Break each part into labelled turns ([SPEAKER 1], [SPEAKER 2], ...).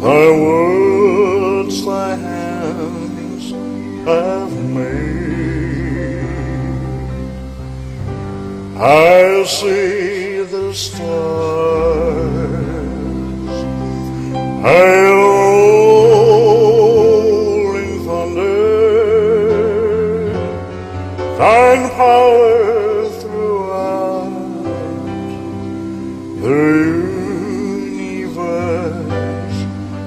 [SPEAKER 1] thy words thy hands have made. I see the stars, I rolling thunder, thine power throughout the universe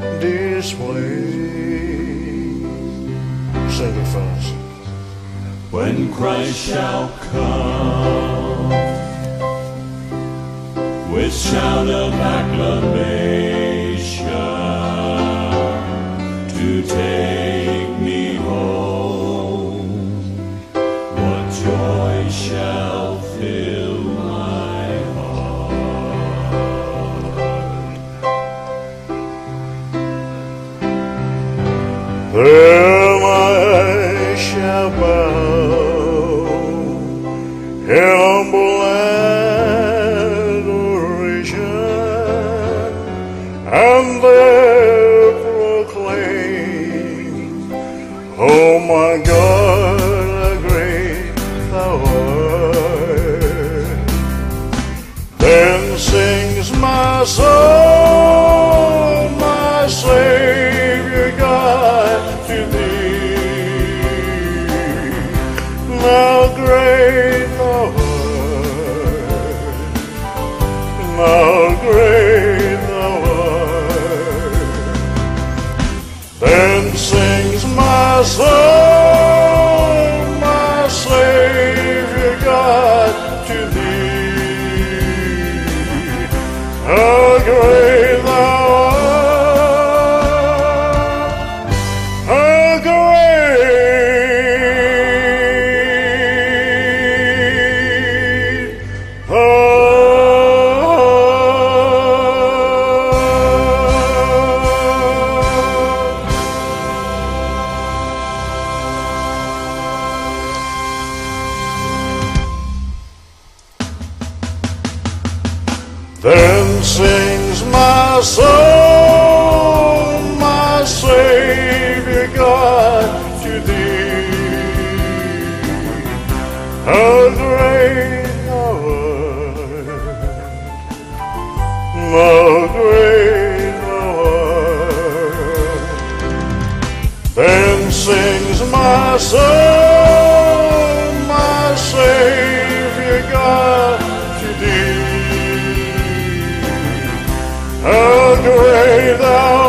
[SPEAKER 1] displayed. Sing it, fellas.
[SPEAKER 2] When Christ shall come with shout of acclamation to take me home, what joy shall fill my heart.
[SPEAKER 1] Then I shall bow in humble adoration, and there proclaim, oh my God, how great thou art. Then sings my soul, my Savior God, to thee. How great thou art, how great thou art. Then sings my soul, my Savior God, to thee. How great thou art, how great thou art. Then sings my soul, my Savior God, to thee. How great thou art, how great thou art. Then sings my soul, my Savior God, to thee. How great thou